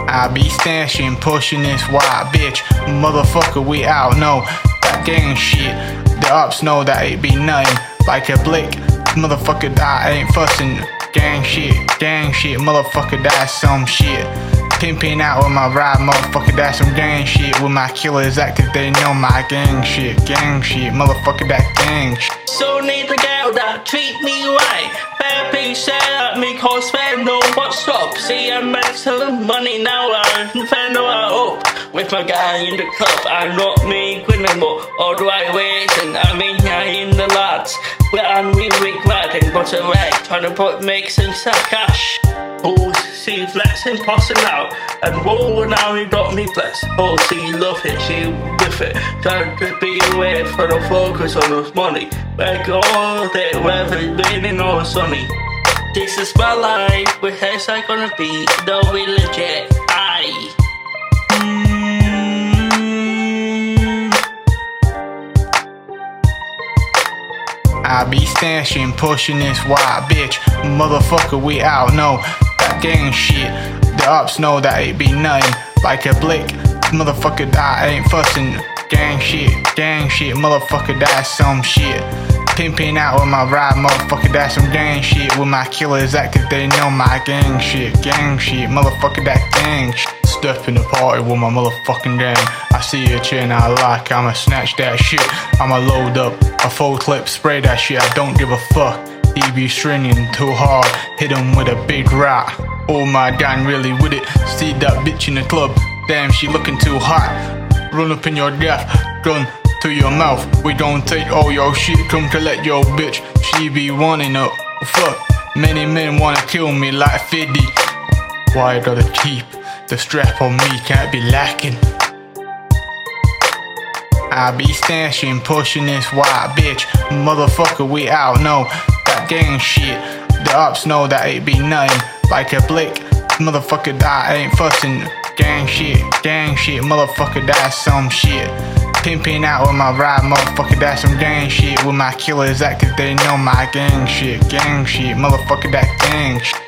I be stashing, pushing this white bitch. Motherfucker, we out, know that gang shit. The ops know that it be nothing like a blick. Motherfucker, that ain't fussing. Gang shit, motherfucker, that's some shit. Pimping out with my ride, motherfucker, that's some gang shit. With my killers that cause they know my gang shit, motherfucker, that gang shit. So need a girl that treat me right. Baby share me cause spend no what's up. See I'm back to the money now, I'm find out up. With my guy in the club, I'm not me winning more. All the right ways and I mean I in the lads. But I'm really glad and got a right. Trying to put mix and sell cash. Oh, she flexing, passing out. And whoa, now he got me blessed. Oh, she love it, she with it. Trying to be away for the focus on this money. Back all day, whether it's raining or sunny. This is my life, with how's I gonna be? No, we legit, aye. I be stashing, pushing this white bitch. Motherfucker, we out, know that gang shit. The ops know that it be nothing like a blick. Motherfucker, that ain't fussing. Gang shit, motherfucker, that's some shit. Pimping out with my ride, motherfucker, that's some gang shit. With my killers that cause they know my gang shit, motherfucker, that gang shit. Step in the party with my motherfucking gang. I see a chain I like, I'ma snatch that shit. I'ma load up a full clip, spray that shit, I don't give a fuck. He be stringing too hard, hit him with a big rock. Oh my gang really with it, see that bitch in the club. Damn, she looking too hot. Run up in your death, gun to your mouth. We don't take all your shit, come collect your bitch. She be wanting up, fuck. Many men wanna kill me like 50. Why I gotta keep the strap on me, can't be lacking. I be stashing, pushing this white bitch. Motherfucker, we out, know that gang shit. The ops know that it be nothing like a blick. Motherfucker, that ain't fussing. Gang shit, motherfucker, that's some shit. Pimping out with my ride, motherfucker, that's some gang shit. With my killers that cause they know my gang shit, motherfucker, that gang shit.